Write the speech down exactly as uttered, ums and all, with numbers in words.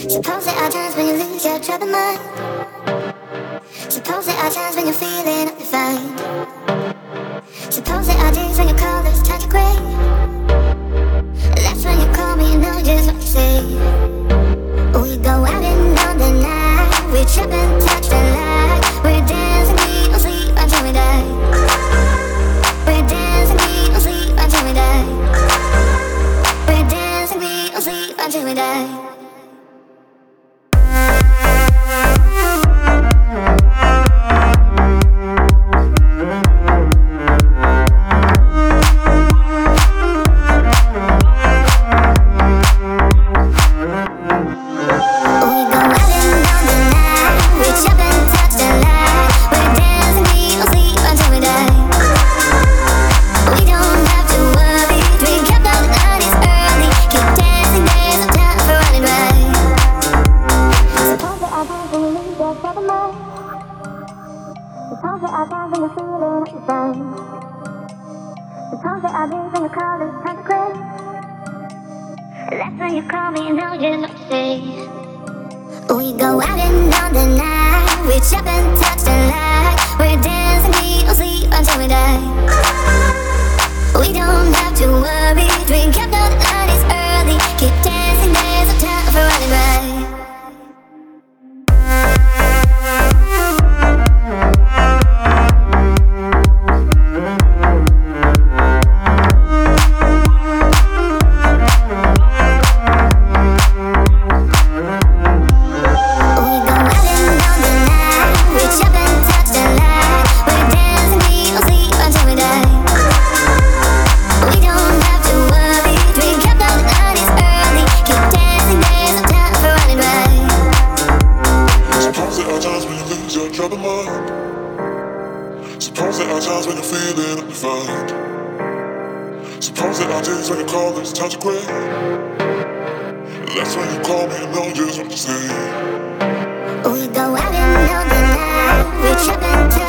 Suppose there are times when you lose your troubled mind. Suppose there are times when you're feeling undefined. Suppose there are days when your colors turn to gray. That's when you call me and know just what to say. We go out and on the night. We trip and touch the light. We dance and we don't sleep until we die. We dance and we don't sleep until we die. We dance and we don't sleep until we die. Suppose there are times when you're feeling undefined. Suppose there are days when your colors turn to gray. That's when you call me and know just what to say. We go out and on the night. We chop and touch the light. We dance and we don't sleep until we die. We don't have to worry. Drink up till the night is early. Keep dancing, there's no time for running by. Suppose there are times when you're feeling undefined. Suppose there are days when your colors turn to gray. That's when you call me and know just what to say. We go out and on the night. We trip until